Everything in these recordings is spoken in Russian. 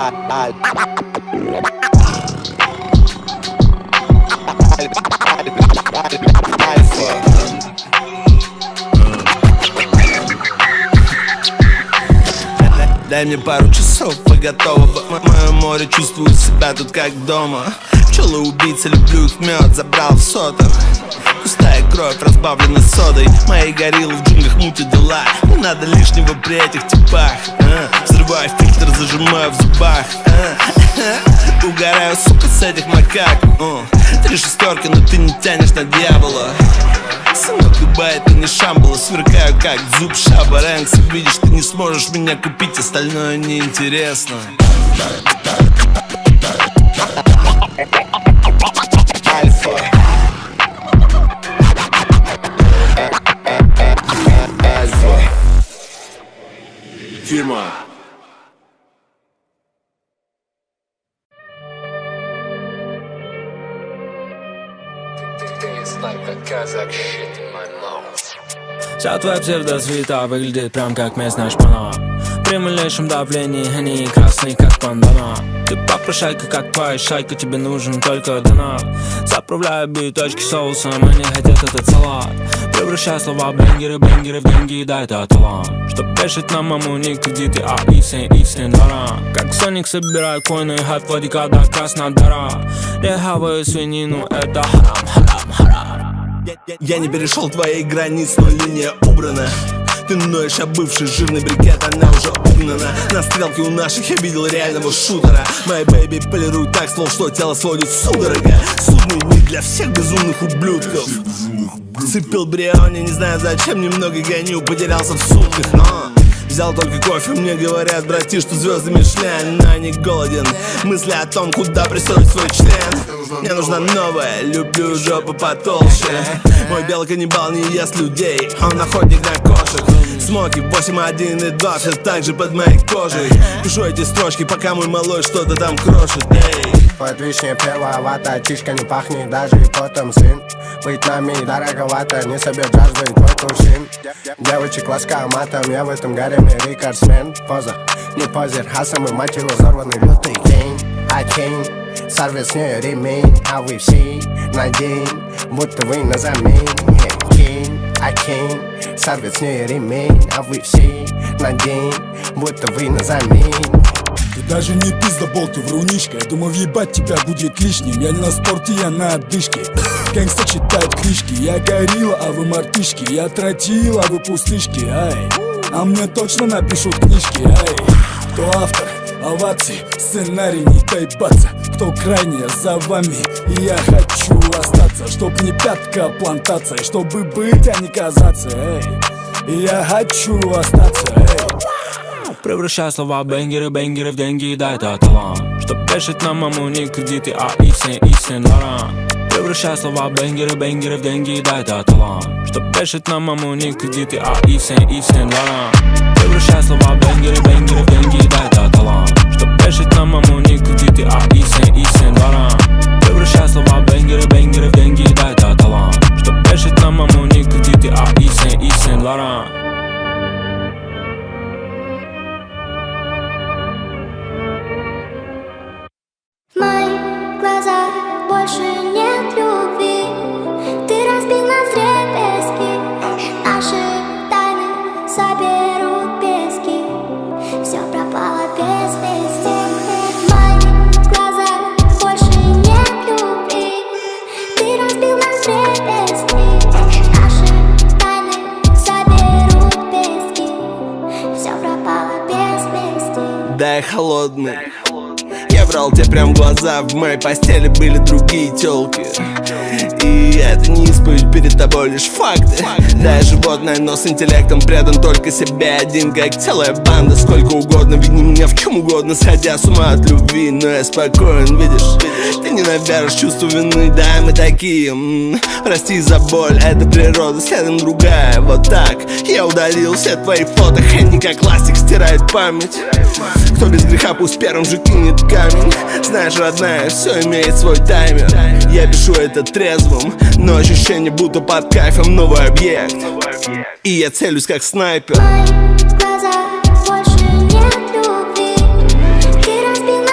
Дай мне пару часов, поготово. Мое море, чувствую себя тут как дома. Пчелы-убийцы, люблю их мед, забрал в сотах. Пустая кровь, разбавлена содой. Мои гориллы в джунглях мутят дела. Не надо лишнего при этих типах. Взрываю фильтр, зажимаю в зубах. Угораю, сука, с этих макак. 3 шестерки, но ты не тянешь на дьявола. Сынок, Дубай, это не Шамбала. Сверкаю, как зуб Шаба Рэнкса. Видишь, ты не сможешь меня купить, остальное неинтересно. Альфа. Альфа. Фирма. Вся твоя псевдосвита выглядит прям как местная шпана. При малейшем давлении они красные как бандана. Ты попрошайка как твоя шайка, тебе нужен только донат. Заправляю биточки соусом, они хотят этот салат. Превращай слова бенгеры в деньги, да это талант. Чтоб пешить на маму не кредиты, а и все двора. Как Соник собираю коины, от Владика до Краснодара. Я хаваю свинину, это харам. Я не перешел твоей границ, но линия убрана. Ты ноешь, а бывший жирный брикет, она уже угнана. На стрелке у наших я видел реального шутера. Мои бэйби полируют так, словно что тело сводит судорога. Судный дни для всех безумных ублюдков. Цепил Бриони, не знаю зачем, немного гоню, потерялся в сутках, но взял только кофе, мне говорят, братиш, что звезды Мишлен. Но я не голоден, мысли о том, куда пристроить свой член. Мне нужна новая, люблю жопу потолще. Мой белый каннибал не ест людей, он охотник на кошек. Смоки 8, 1 и 2, все так же под моей кожей. Пишу эти строчки, пока мой малой что-то там крошит. Под вишней перловато, чишка не пахнет даже и потом сын. Быть нами дороговато, не соберешь жажду и твой кувшин. Девочек ласкаю матом, я в этом гареме рекордсмен. Поза, не позер, а самый мать его взорванный лютый кейн. А кейн, сорвет с нее ремень, а вы все на день, будто вы на замене. Кейн, а кейн, сорвет с нее ремень, а вы все на день, будто вы на замене. Ты даже не пиздобол, ты врунишка. Я думал, въебать тебя будет лишним. Я не на спорте, я на отдышке. Гэнгста читает книжки. Я горилла, а вы мартышки. Я тротил, а вы пустышки. Ай, а мне точно напишут книжки. Ай, кто автор? Овации, сценарий не доебаться. Кто крайне за вами? И я хочу остаться. Чтоб не пятка, а плантация. Чтобы быть, а не казаться. Эй, и я хочу остаться. Эй. Превращай слова бенгеры в деньги, да это талант. Чтоб пешить на маму не кредиты, а и все двора. Превращай слова бенгеры в деньги, да это талант. Чтоб пешить на маму не кредиты, а и все двора. Превращай слова бенгеры в деньги, да это талант. Чтоб пешить на маму не кредиты, а и все двора. Превращай слова бенгеры в деньги, да это талант. Чтоб пешить на маму не кредиты, а и все двора. В моих глазах больше нет любви. Ты разбил нас вдребезги. Наши тайны соберут пески. Все пропало без вести. В моих глазах больше нет любви. Ты разбил нас вдребезги. Наши тайны соберут пески. Все пропало без вести. Да, я холодный. Я брал тебе прям в глаза, в моей постели были другие тёлки. И это не исповедь перед тобой, лишь факты. Да, я животное, но с интеллектом предан только себе один, как целая банда. Сколько угодно, вини меня в чем угодно, сходя с ума от любви. Но я спокоен, видишь, ты не навяжешь чувство вины. Да, мы такие, прости за боль, это природа, следом другая. Вот так, я удалил все твои фото. Хэнди как ластик стирает память. Кто без греха пусть первым же кинет камень. Знаешь, родная, все имеет свой таймер. Я пишу это трезвым, но ощущение будто под кайфом новый объект. И я целюсь как снайпер. В моих глазах больше нет любви. Ты разбил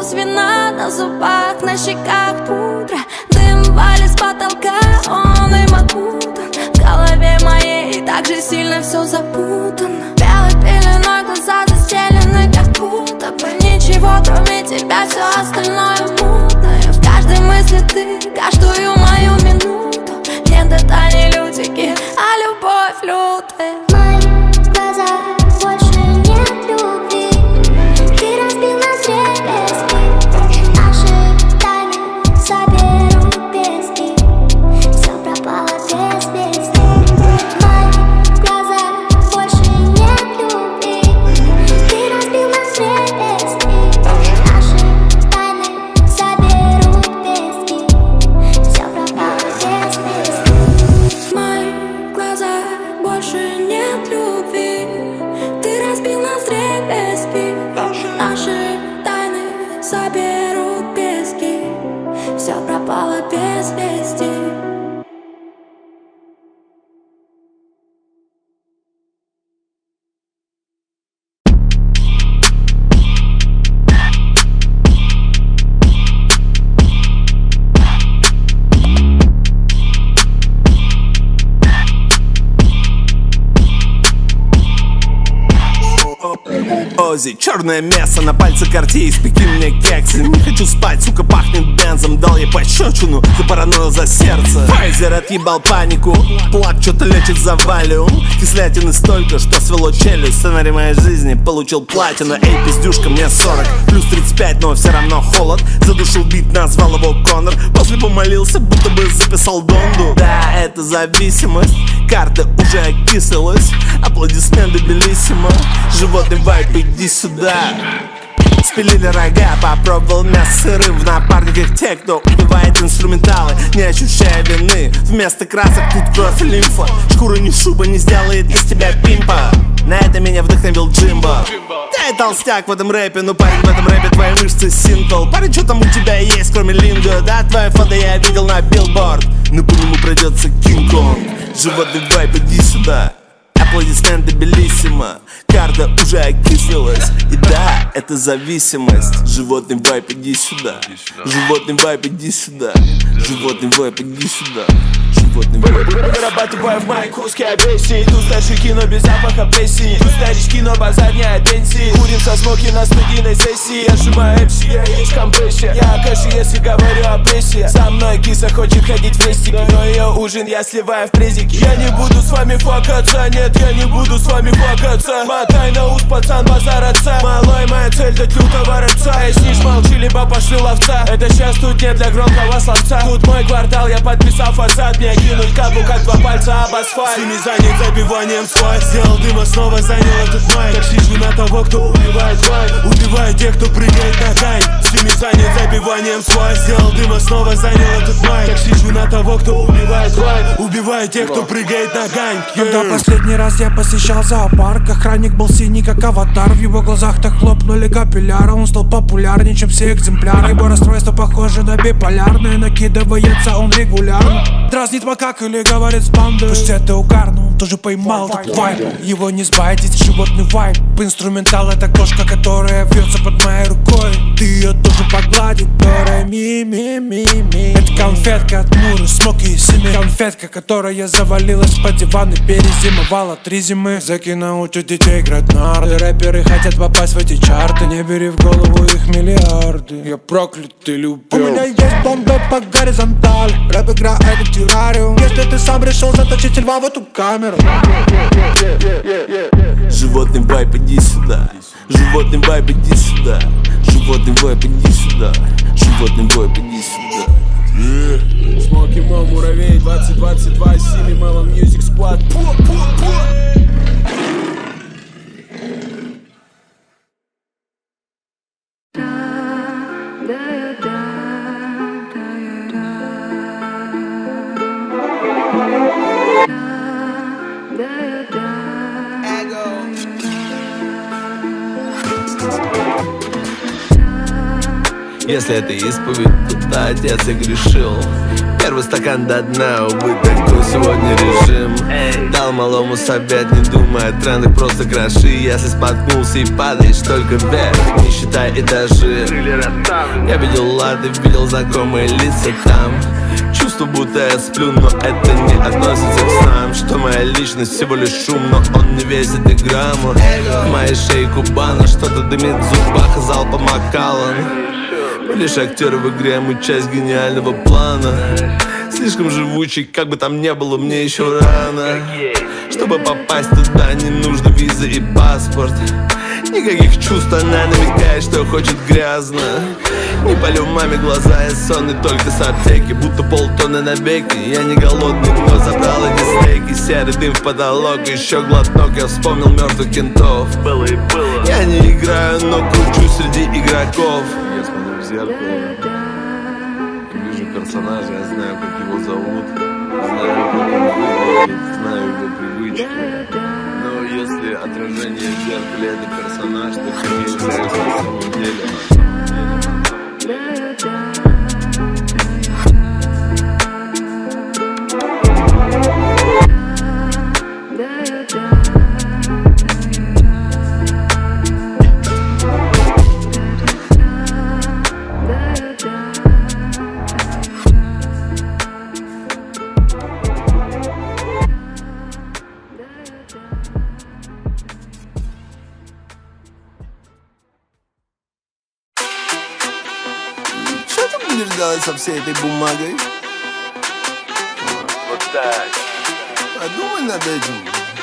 вкус вина на зубах, на щеках пудра. Дым валит с потолка, он им окутан. В голове моей так же сильно все запутано. Белой пеленой глаза застелены, как будто бы ничего, кроме тебя, все остальное мутное. В каждой мысли ты, каждую мою минуту. Нет деталей лютики, а любовь лютая. В моих глазах больше нет любви. Ты разбил нас вдребезги. Наши тайны соберут пески. Все пропало без вести. В моих глазах больше нет любви. Ты разбил нас вдребезги. Наши тайны соберут пески. Все пропало без вести. В моих глазах больше нет любви. Ты разбил нас вдребезги. Наши тайны соберут пески. Все пропало без вести. Ози, черное мясо, на пальце Cartier, испеки мне кексы. Не хочу спать, сука, пахнет бензом. Дал ей пощечину, за паранойю, за сердце. Файзер отъебал панику, плак что-то лечит за валиум. Кислятины столько, что свело челюсть. Сценарий моей жизни получил платину. Эй, пиздюшка, мне 40, плюс 35, но все равно холод. Задушил бит, назвал его Конор. После помолился, будто бы записал Донду. Да, это зависимость, карта уже окислилась. Аплодисменты белиссимо. Животный вайп, иди сюда. Спилили рога, попробовал мясо сырым. В напарниках те, кто убивает инструменталы, не ощущая вины. Вместо красок тут кровь и лимфа. Шкура не шуба, не сделает из тебя пимпа. На это меня вдохновил Джимбо. Ты толстяк в этом рэпе, ну парень, в этом рэпе твои мышцы синтл. Парень, что там у тебя есть, кроме линго? Да, твое фото я видел на билборд. Но по нему пройдется Кинг-Конг. Животный вайп, иди сюда. Аплодисменты белиссимо. Карта уже окислилась. И да, это зависимость. Животный вайп, иди сюда. Животный вайп, иди сюда. Животный вайп, иди сюда. Вырабатываю в моей куске агрессии. Тут старший кино без запаха плесени. Тут старички, но базар не о пенсии. Курим со смоки на студийной сессии. Я сжимаю МС, я есть компрессия. Я Акаши, если говорю о прессе. Со мной киса хочет ходить в рестики, но ее ужин я сливаю в презики. Я не буду с вами факаться, нет, я не буду с вами факаться. Мотай на ус, пацан, базар отца. Малой, моя цель дать лютого рыбца. Если молчи, либо пошли ловца. Это сейчас тут не для громкого словца. Тут мой квартал, я подписал фасад. Мне кинуть капу, как два пальца об асфальт. Семи занят забиванием свай. Сделал дыма, снова занял этот майк. Так сижу на того, кто убивает вайб. Убивает тех, кто прыгает на кайф. Семи занят забиванием свай. Сделал дыма, снова занял этот майк. Так сижу на того, кто убивает вайб. Убивает тех, кто прыгает на гань. Когда последний раз я посещал зоопарк, охранник был синий, как аватар. В его глазах так хлопнули капилляры. Он стал популярнее, чем все экземпляры. Его расстройство похоже на биполярное. Накидывается он регулярно. Дразнит макак или говорит с бандой. Пусть это угарно, он тоже поймал этот вайб. Его не сбавить, животный вайб. Инструментал — это кошка, которая вьется под моей рукой. Ты ее тоже погладить, которая ми-ми-ми-ми. Это конфетка от Муры, смоки и семи. Конфетка, которая завалилась под диван и перезимовала 3 зимы. Зэки научат детей играть нарды. Рэперы хотят попасть в эти чарты. Не бери в голову их миллиарды. Я проклятый любил. У меня есть бомба по горизонтали. Рэп игра — это террариум. Если ты сам решил заточить льва в эту камеру. Животный вайп, иди сюда. Животный вайп, иди сюда. Животный вайп, иди сюда. Животный вайп, иди сюда. Смоки Мо, Муравей, 2022, Сими, Melon Music Squad. Если это исповедь, то да, отец я грешил. Первый стакан до дна, увы, такой сегодня режим. Дал малому совет, не думай о трендах, просто кроши. Если споткнулся и падаешь только вверх, не считай этажи. Я видел лады, видел знакомые лица там. Чувство, будто я сплю, но это не относится к снам. Что моя личность всего лишь шум, но он не весит и грамма. В моей шее кубана, что-то дымит в зубах, залпом Макаллан. Мы лишь актеры в игре, мы часть гениального плана. Слишком живучий, как бы там ни было, мне еще рано. Чтобы попасть туда, не нужно виза и паспорт. Никаких чувств, она намекает, что хочет грязно. Не полю маме глаза, я сонный только с аптеки. Будто полтонны навеки. Я не голодный, но забрал эти стейки. Серый дым в потолок, еще глоток. Я вспомнил мертвых кентов. Было и было. Я не играю, но кручу среди игроков. Я смотрю в зеркало, вижу персонажа, я знаю, как его зовут, знаю, как он выглядит, знаю его привычки. Но если отражение в зеркале — это персонаж, то кем я являюсь на самом деле? Делать со всей этой бумагой? Вот так. Подумай над этим.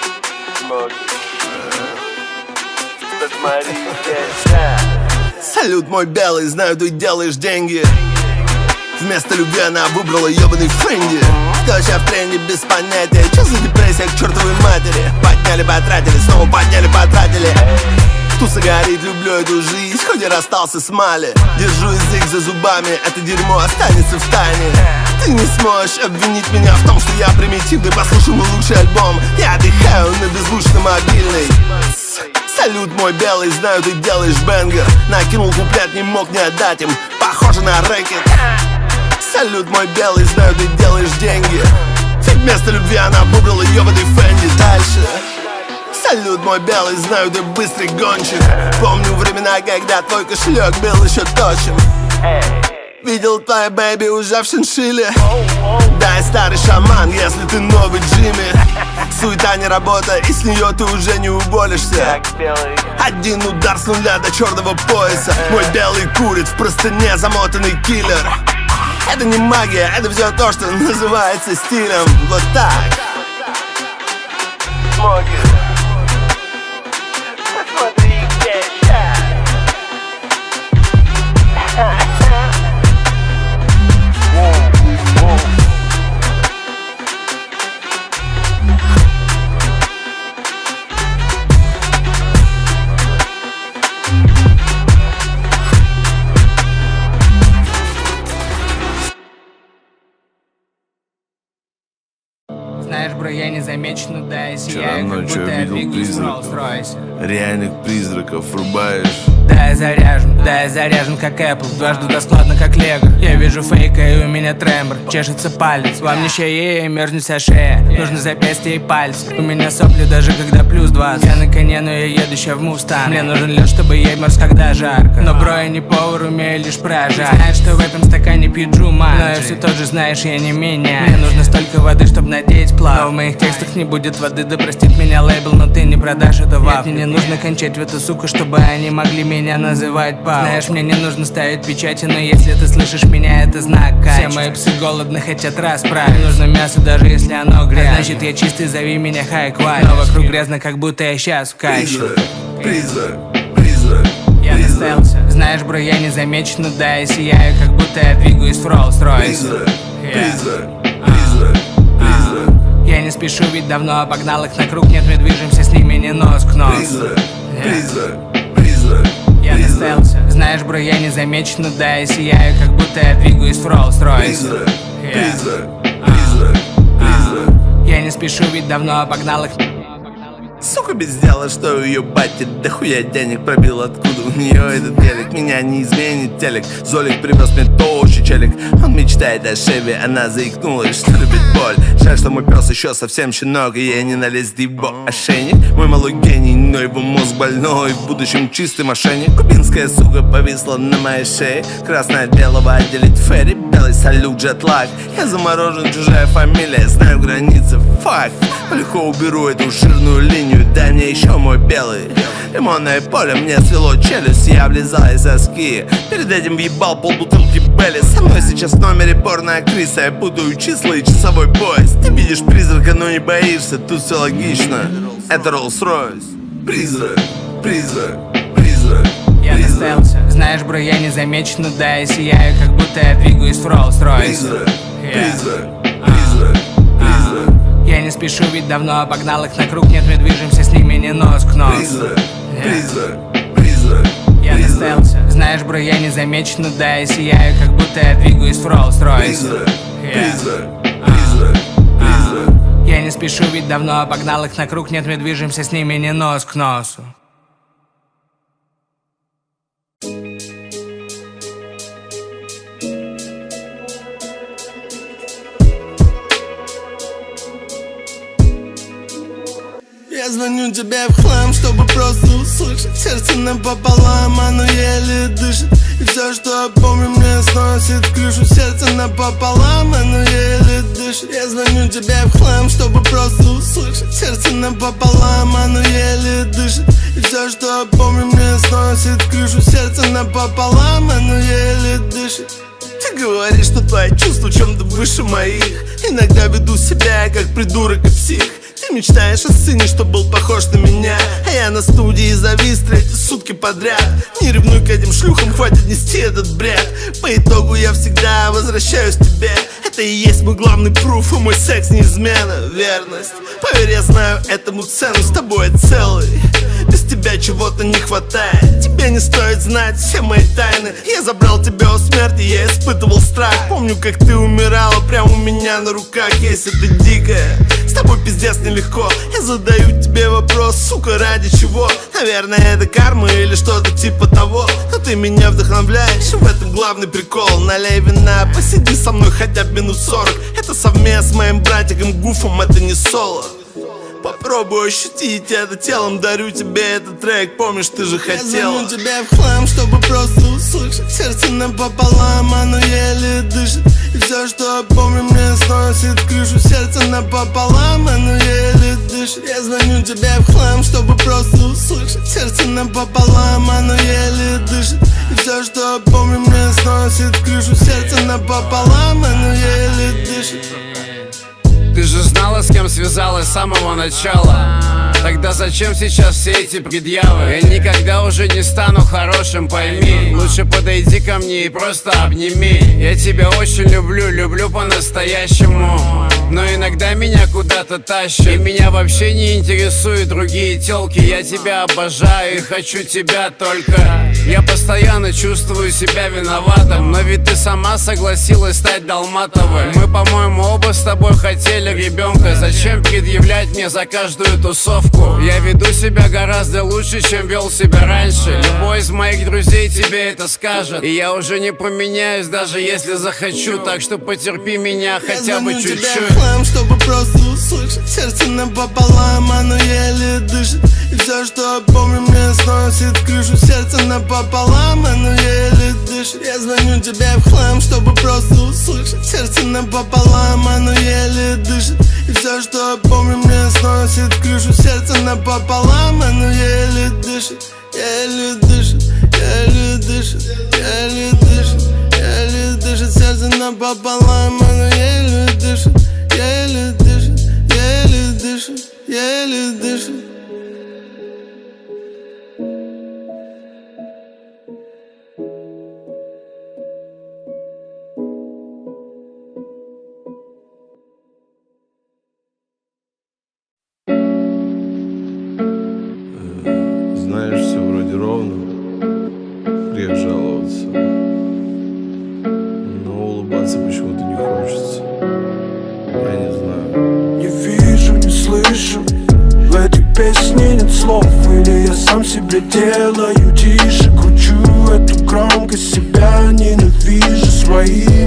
Посмотри, салют, мой белый, знаю, ты делаешь деньги. Вместо любви она выбрала ебаный френди. Кто сейчас в тренде, без понятия. Че за депрессия к чертовой матери? Подняли, потратили, снова подняли, потратили. Туса горит, люблю эту жизнь, хоть и расстался с Мали. Держу язык за зубами, это дерьмо останется в тайне. Ты не сможешь обвинить меня в том, что я примитивный. Послушай мой лучший альбом, я отдыхаю на беззвучно мобильный. Салют, мой белый, знаю, ты делаешь бенгер. Накинул куплет, не мог не отдать им, похоже на рэкет. Салют, мой белый, знаю, ты делаешь деньги. Вместо любви она выбрала ёбаный Фенди. Дальше. Салют, мой белый, знаю, ты быстрый гонщик. Помню времена, когда твой кошелек был еще точен. Видел твоя бэйби уже в шиншилле. Дай, старый шаман, если ты новый Джимми. Суета не работа, и с нее ты уже не уволишься. Один удар с нуля до черного пояса. Мой белый курит в простыне замотанный киллер. Это не магия, это все то, что называется стилем. Вот так. Посмотри, где я. Знаешь, бро, я не замечен, да, и сияю, как будто я двигаюсь в Rolls-Royce. Реальных призраков врубаешь. Да, я заряжен, как Apple. Дважды да складно, как Лего. Я вижу фейка, и у меня трембр. Чешется палец, вам не шея, мерзнет вся шея. Нужно запястье и пальцы. У меня сопли даже когда плюс 20. Я на коне, но я еду ща в Мустанг. Мне нужен лед, чтобы ебмерз, когда жарко. Но, бро, я не повар, умею лишь прожать. Знаешь, что в этом стакане пиджу манджи. Но я все тот же, знаешь, я не меняю. Мне нужно столько воды, чтобы надеть плав. Но в моих текстах не будет воды, да простит меня лейбл. Но ты не продашь это в Африке. Мне не нужно кончать в эту суку, чтобы они могли меня называть пап. Знаешь, мне не нужно ставить печати, но если ты слышишь меня, это знак качества. Все мои псы голодны, хотят расправить. Мне нужно мясо, даже если оно грязно. Значит, я чистый, зови меня хай-квалити. Но вокруг грязно, как будто я сейчас в каче. Призрак. Я настелся. Знаешь, бро, я не замечен, да, и сияю, как будто я двигаюсь в Rolls-Royce. Призрак. Я не спешу, ведь давно обогнал их на круг. Нет, мы движемся с ними не нос к носу. Призрак. Я настелся. Знаешь, бро, я не замечен, да, и сияю, как будто я двигаюсь в Rolls-Royce. Призрак. Я не спешу, ведь давно обогнал их. Сука без дела, что у ее бати дохуя денег пробил, откуда у нее этот телек. Меня не изменит телек, Золик привез мне то очень короче, челик, он мечтает о Шеве. Она заикнулась, что любит боль. Жаль, что мой пес еще совсем щенок, и я не налез его ошейник. Мой малой гений, но его мозг больной, в будущем чистый мошенник. Кубинская сука повисла на моей шее. Красное от белого отделить ферри. Белый салют, джетлаг. Я заморожен, чужая фамилия, знаю границы, факт. Легко уберу эту жирную линию, дай мне еще мой белый. Лимонное поле, мне свело челюсть, я влезал из соски. Перед этим въебал полбутылки Белли. Со мной сейчас в номере порно-актриса, я путаю числа и часовой пояс. Ты видишь призрака, но не боишься, тут все логично. Это Rolls-Royce. Призрак, призрак, призрак. Я доставился. Знаешь, бро, я не замечен, да, я сияю, как будто я двигаюсь в Rolls-Royce. Призрак, призрак, призрак, призрак. Я не спешу, ведь давно обогнал их на круг. Нет, мы движемся с ними не нос к носу. Призрак, призрак, призрак. Я доставился. Знаешь, бро, я не замечен, да, я сияю, как будто я двигаюсь в Rolls-Royce. Призрак, призрак, призрак, призрак. Я не спешу, ведь давно обогнал их на круг. Нет, мы движемся с ними не нос к носу. Я звоню тебе в хлам, чтобы просто услышать. Сердце напополам, оно еле дышит. И все, что помню, мне сносит крышу. Сердце напополам, оно еле дышит. Я звоню тебе в хлам, чтобы просто услышать. Сердце напополам, оно еле дышит. И все, что помню, мне сносит крышу. Сердце напополам, оно еле дышит. Ты говоришь, что твои чувства в чем-то выше моих. Иногда веду себя как придурок и псих. Ты мечтаешь о сыне, что был похож на меня. А я на студии завис 3 сутки подряд. Не ревнуй к этим шлюхам, хватит нести этот бред. По итогу я всегда возвращаюсь к тебе. Это и есть мой главный пруф, и мой секс не измена, верность. Поверь, я знаю этому цену, с тобой я целый. Без тебя чего-то не хватает. Тебе не стоит знать все мои тайны. Я забрал тебя у смерти, я испытывал страх. Помню, как ты умирала прямо у меня на руках. Если ты дикая, с тобой пиздец нелегко. Я задаю тебе вопрос, сука, ради чего? Наверное, это карма или что-то типа того. Но ты меня вдохновляешь, в этом главный прикол. Налей вина, посиди со мной хотя бы минут 40. Это совместно с моим братиком Гуфом, это не соло. Попробуй ощутить это телом, дарю тебе этот трек, помнишь, ты же хотела. Я звоню тебе в хлам, чтобы просто услышать. Сердце напополам, оно еле дышит. И все, что помню, мне сносит крышу. Сердце напополам, оно еле дышит. Я звоню тебе в хлам, чтобы просто услышать. Сердце напополам, оно еле дышит. И все, что помню, мне сносит крышу. Сердце напополам, оно еле дышит. Ты же знала, с кем связалась с самого начала. Тогда зачем сейчас все эти предъявы? Я никогда уже не стану хорошим, пойми. Лучше подойди ко мне и просто обними. Я тебя очень люблю, люблю по-настоящему. Но иногда меня куда-то тащат. И меня вообще не интересуют другие тёлки. Я тебя обожаю и хочу тебя только. Я постоянно чувствую себя виноватым. Но ведь ты сама согласилась стать Долматовой. Мы, по-моему, оба с тобой хотели ребенка. Зачем предъявлять мне за каждую тусовку? Я веду себя гораздо лучше, чем вел себя раньше. Любой из моих друзей тебе это скажет. И я уже не поменяюсь, даже если захочу. Так что потерпи меня хотя бы чуть-чуть. Чтобы просто услышать. Сердце напополам, оно еле дышит. И все, что помню, мне сносит крышу. Сердце напополам, оно еле дышит. Я звоню тебе в хлам, чтобы просто услышать. Сердце напополам, оно еле дышит. И все, что помню, мне сносит крышу. Сердце напополам, оно еле дышит. Еле дышит, еле дышит, еле дышит, еле дышит. Сердце напополам, оно еле дышит. Еле дышит, еле дышит, еле дышит. Знаешь, все вроде ровно, грех жаловаться, но улыбаться почему-то не хочется. Я не знаю. Не вижу, не слышу, в этой песне нет слов. Или я сам себе делаю тише, кручу эту громкость, себя ненавижу, свои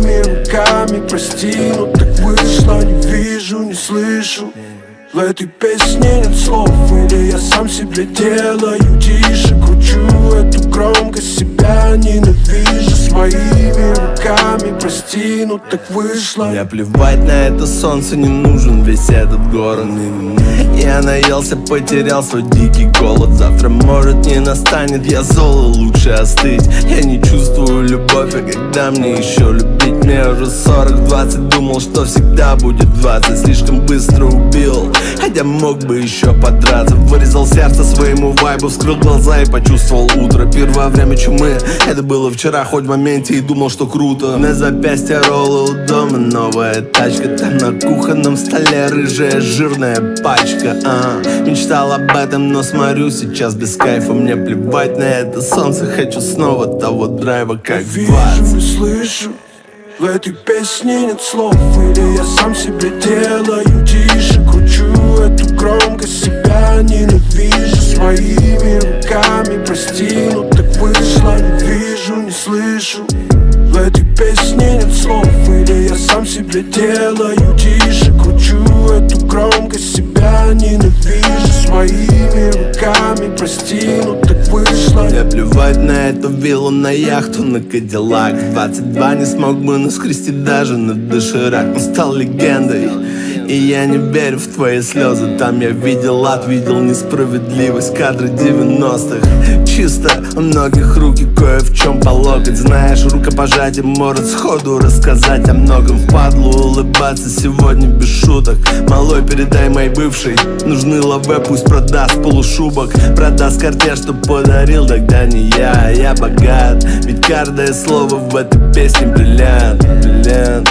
прости, но так вышло. Не вижу, не слышу, в этой песне нет слов. Или я сам себе делаю тише, кручу эту громкость, себя ненавижу своими руками. Прости, но так вышло. Мне плевать на это солнце, не нужен весь этот город. Я наелся, потерял свой дикий голод. Завтра может не настанет, я зол, лучше остыть. Я не чувствую любовь, а когда мне еще любить? Мне уже 40-20, думал, что всегда будет 20. Слишком быстро убил, хотя мог бы еще подраться. Вырезал сердце своему вайбу, вскрыл глаза и почувствовал утро. Первое время чумы, это было вчера, хоть в моменте и думал, что круто. На запястье роллы у дома, новая тачка. Там на кухонном столе рыжая жирная пачка. Мечтал об этом, но смотрю сейчас без кайфа. Мне плевать на это солнце, хочу снова того драйва, как 20. Вижу и слышу, в этой песне нет слов. Или я сам себе делаю тише, кручу эту громкость, себя ненавижу своими руками. Прости, но так вышло. Не вижу, не слышу, в этой песне нет слов. Или я сам себе делаю тише, кручу эту громкость, себя ненавижу своими руками. Прости, но так вышло. Мне плевать на эту виллу, на яхту, на Кадиллак. 22 не смог бы наскрести даже на доширак. Он стал легендой, и я не верю в твои слезы. Там я видел ад, видел несправедливость. Кадры 90-х, чисто у многих руки кое в чем по локоть. Знаешь, рукопожатие может сходу рассказать о многом. Впадлу улыбаться сегодня без шуток. Малой, передай моей бывшей, нужны лаве, пусть продаст полушубок. Продаст картеж, что подарил тогда не я, а я богат. Ведь каждое слово в этой песне бриллиант, бриллиант.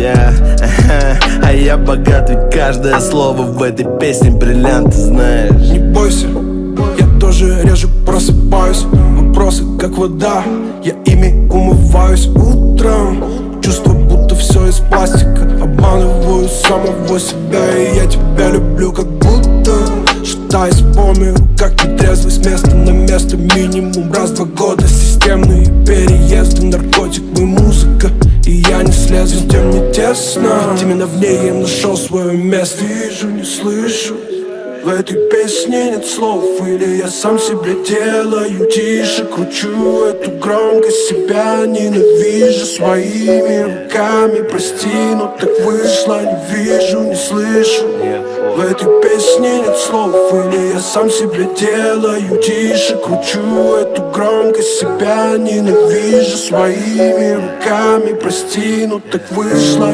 А я богат, ведь каждое слово в этой песне бриллиант, ты знаешь. Не бойся, я тоже реже просыпаюсь. Вопросы как вода, я ими умываюсь утром. Чувство, будто все из пластика. Обманываю самого себя, и я тебя люблю как будто. Шатаясь по миру, как нетрезвый, с места на место. Минимум раз в 2 года. Системные переезды, наркотик и музыка. И я не слезу, тем мне тесно. Ведь именно в ней я нашел свое место. Вижу, не слышу, в этой песне нет слов. Или я сам себе делаю тише, кручу эту громкость, себя ненавижу своими руками. Прости, но так вышло. Не вижу, не слышу, в этой песне нет слов. Или я сам себе делаю тише, кручу эту громкость, себя ненавижу своими руками. Прости, но так вышло.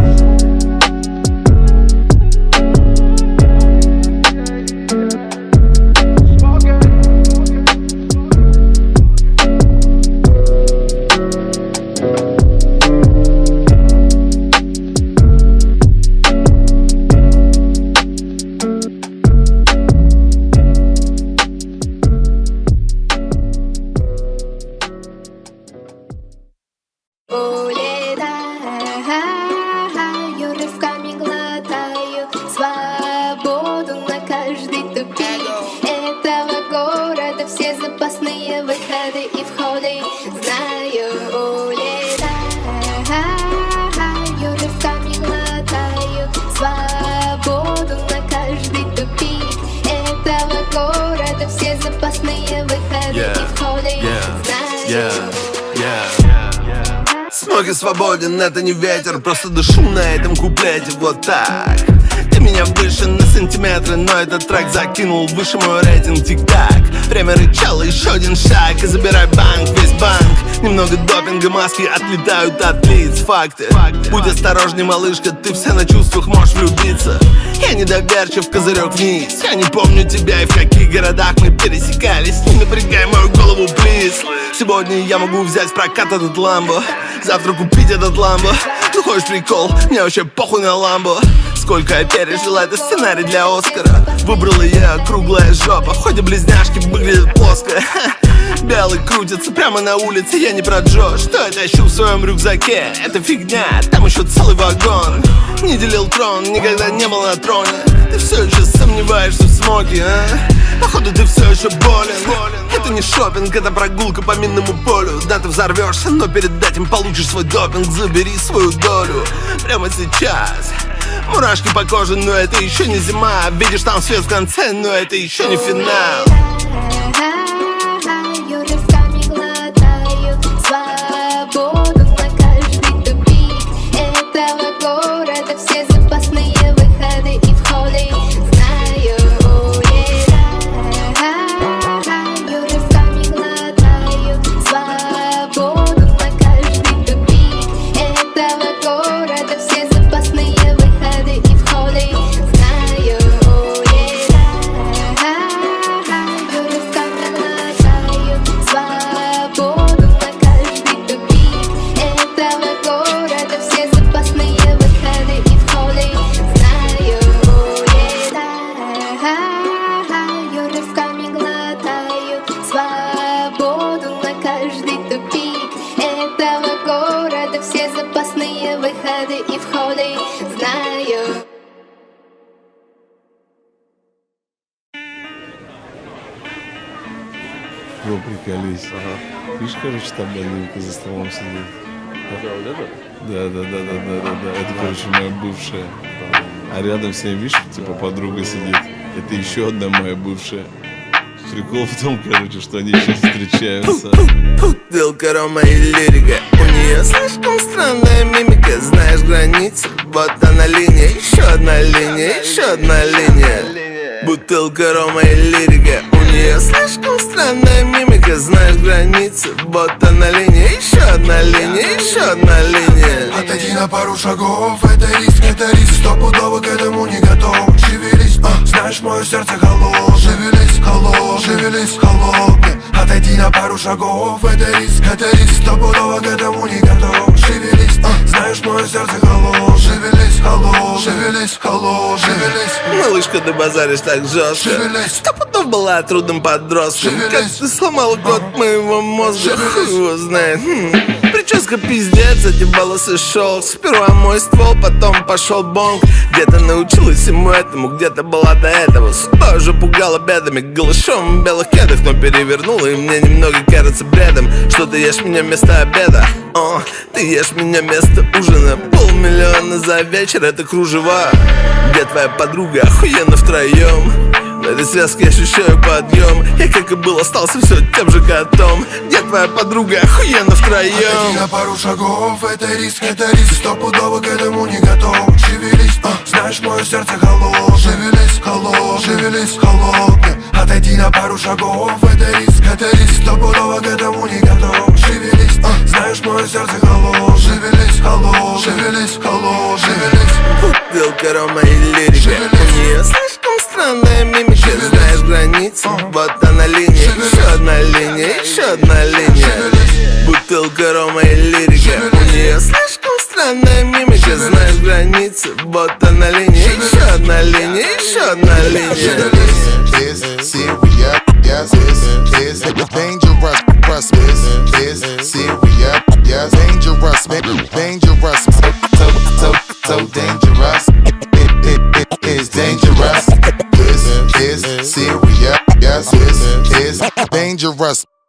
Смог и свободен, это не ветер, просто дышу на этом куплете вот так. Ты меня выше на сантиметры, но этот трек закинул выше мой рейтинг. Тик-так, время рычало, еще один шаг и забирай банк, весь банк. Немного допинга, маски отлетают от лиц, факты. Будь осторожней, малышка, ты вся на чувствах можешь влюбиться. Я недоверчив, козырек вниз. Я не помню тебя и в каких городах мы пересекались. Не напрягай мою голову, плиз. Сегодня я могу взять в прокат этот ламбо, завтра купить этот ламбо. Ну хочешь прикол, мне вообще похуй на ламбо. сколько я пережил, это сценарий для Оскара. Выбрала я круглая жопа, в ходе близняшки выглядит плоская. Белый крутится прямо на улице, я не про Джо. Что я тащу в своем рюкзаке? Это фигня, там еще целый вагон. Не делил трон, никогда не был на троне. Ты все еще сомневаешься в смоге, а? Походу ты все еще болен. Это не шопинг, это прогулка по минному полю. Да, ты взорвешься, но перед этим получишь свой допинг. Забери свою долю прямо сейчас. Мурашки по коже, но это еще не зима. Видишь там свет в конце, но это еще не финал. Рывками глотаю свободу на каждый тупик этого города. Все запасные выходы и входы знаю. Рывками глотаю свободу на каждый тупик этого города. Все запасные выходы и входы знаю. Свободу на каждый тупик этого города. Все запасные выходы и входы знаю. Рывками глотаю свободу на каждый тупик этого города. Все запасные выходы и входы знаю. Бро, приколись. Видишь, короче, там Аливка за столом сидит. Вот это? Да. Это, короче, моя бывшая. А рядом с ней, видишь, типа подруга сидит. Это еще одна моя бывшая. Прикол в том, короче, что они сейчас встречаются. Бутылка рома и лирика. У нее слишком странная мимика. Знаешь границы, вот она линия. Еще одна линия, еще одна линия. Бутылка рома и лирика. У нее слишком странная мимика. Знаешь границы, вот она линия. Еще одна линия, еще одна линия. Отойди на пару шагов, это риск, стопудово к этому не готов. Шевелись, знаешь, мое сердце холод. Шевелись, холодный. Отойди на пару шагов, это риск, стопудово к этому не готов. Шевелись, знаешь, мое сердце холод. Шевелись. Малышка, ты базаришь так жестко. Стопудов была трудным подростком. Как ты сломала код моего мозга, хуй его знает. Прическа пиздец, эти волосы шелк. Сперва мой ствол, потом пошел бонг. Где-то научилась ему этому, где-то была до этого. Судьба уже пугала бедами, голышом в белых кедах. Но перевернула, и мне немного кажется бредом, что ты ешь меня вместо обеда. О, ты ешь меня вместо ужина. 500 000 за вечер, это кружева. Где твоя подруга, охуенно втроем. На этой связке ощущаю подъем. Я, как и был, остался все тем же котом. Где твоя подруга, охуенно втроем. Отойди на пару шагов, это риск, стопудово к этому не готов. Шевелись, знаешь, мое сердце холод. Шевелись, холодный. Отойди на пару шагов, это риск, стопудово к этому не готов. Шевелись, знаешь, мое сердце холод. Шевелись. Бутылка рома и лирика. У нее слишком странная мимика. Знаешь границы, вот она линия. Еще одна линия. Бутылка рома и лирика. У нее слишком странная мимика. Знаешь границы, вот она линия. Еще одна линия. Is serious, yes, is dangerous, is serious, yes, dangerous, so dangerous, it is dangerous, is serious, yes, is dangerous.